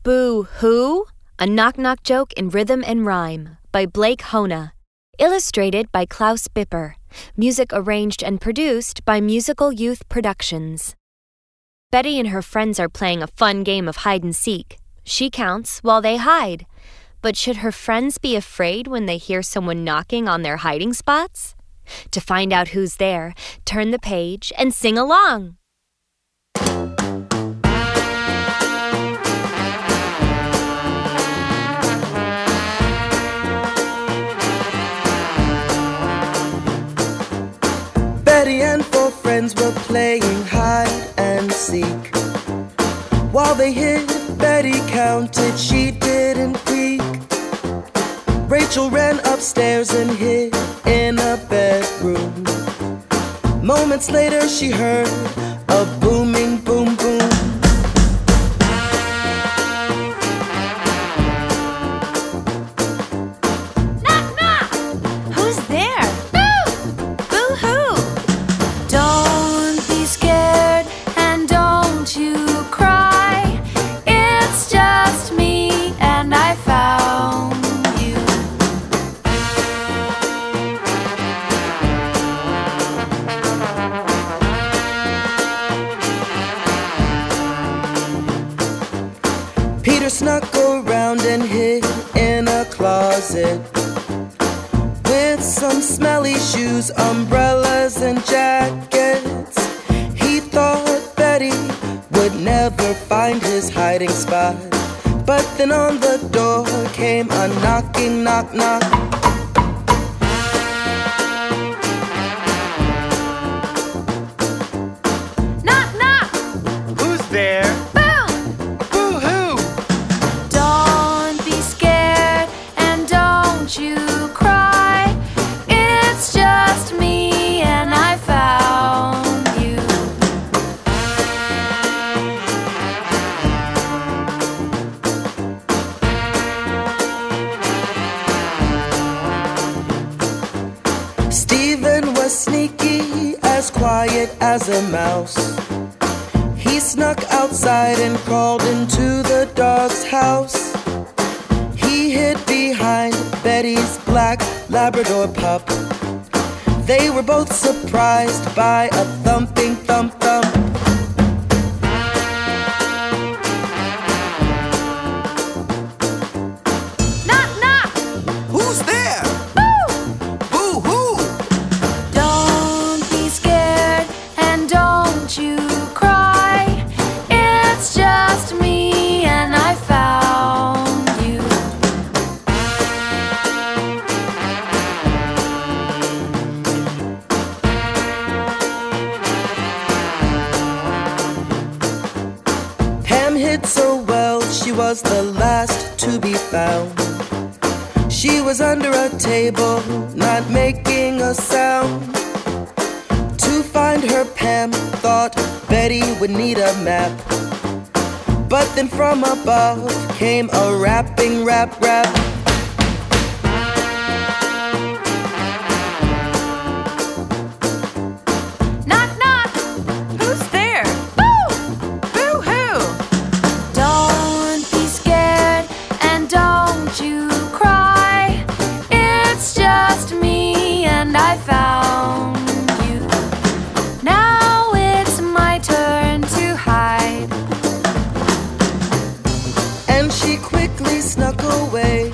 Boo-hoo, a knock-knock joke in rhythm and rhyme by Blake Hona. Illustrated by Klaus Bipper. Music arranged and produced by Musical Youth Productions. Betty and her friends are playing a fun game of hide-and-seek. She counts while they hide. But should her friends be afraid when they hear someone knocking on their hiding spots? To find out who's there, turn the page and sing along. Betty and four friends were playing hide and seek. While they hid, Betty counted, she didn't peek. Rachel ran upstairs and hid in a bedroom. Moments later she heard a booming boom boom. Knock knock! Who's there? Don't be scared and don't you cry. It's just me and I found you. Peter snuck around and hid in a closet with some smelly shoes, umbrellas and jackets. He thought Betty would never find his hiding spot. But then on the door came a knocking, knock, knock. Knock knock! Who's there? Boom! Boo-hoo! Don't be scared and don't you cry. It's just me and I found you. Stephen was sneaky, as quiet as a mouse. He snuck outside and crawled into the dog's house. He hid behind Betty's black Labrador pup. They were both surprised by a thumping thump thump. Knock knock! Who's there? Boo! Boo-hoo! Don't be scared and don't you cry. It's just me and I found you. Pam hid so well, she was the last to be found. She was under a table, not making a sound. To find her, Pam thought Betty would need a map. But then from above came a rapping rap rap. Knock knock! Who's there? Boo! Boo-hoo! Don't be scared and don't you cry. It's just me and I found you. Now it's my turn to hide. And she quickly snuck away.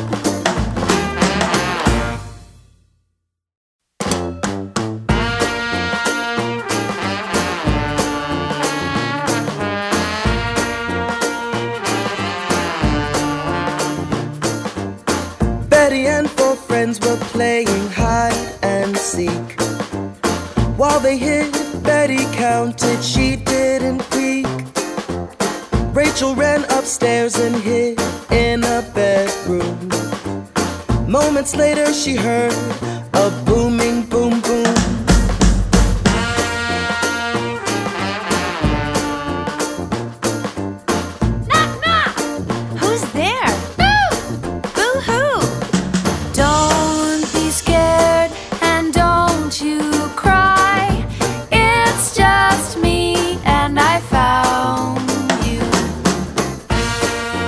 Betty and four friends were playing hide and seek. While they hid, Betty counted, she didn't peek. Rachel ran upstairs and hid in a bedroom. Moments later she heard a booming boom boom. Knock knock! Who's there? Boo-hoo! Don't be scared and don't you cry. It's just me and I found you.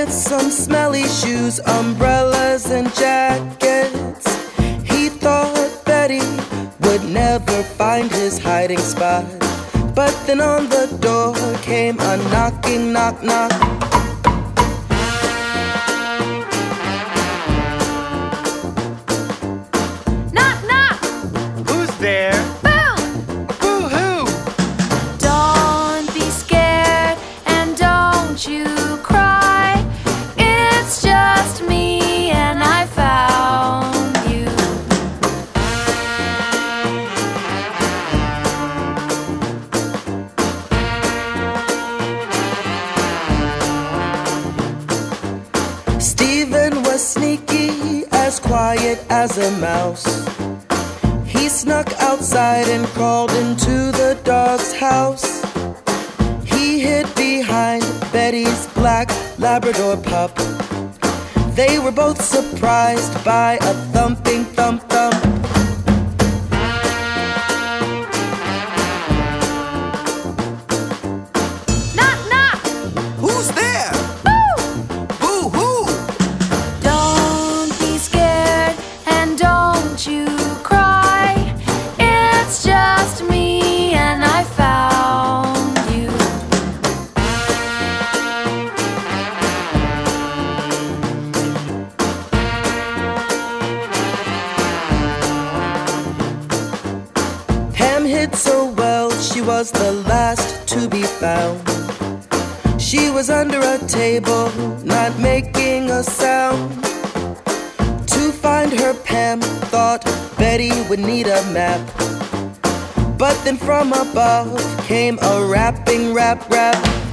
with some smelly shoes, umbrellas and jackets. He thought Betty would never find his hiding spot. But then on the door came a knocking, knock, knock. Knock, knock. Who's there? Boo! Boo-hoo! Don't be scared and don't you cry. It's just me and I found you. Stephen was sneaky, as quiet as a mouse. He snuck outside and crawled into the dog's house. He hid behind Betty's black Labrador pup. They were both surprised by a thumping thump thump. Knock, knock. Who's there? Boo! Boo-hoo! Don't be scared and don't you cry. It's just me and I found you. Pam hid so well, she was the last to be found. She was under a table, not making a sound. To find her, Pam thought Betty would need a map. But then from above came a rapping rap rap.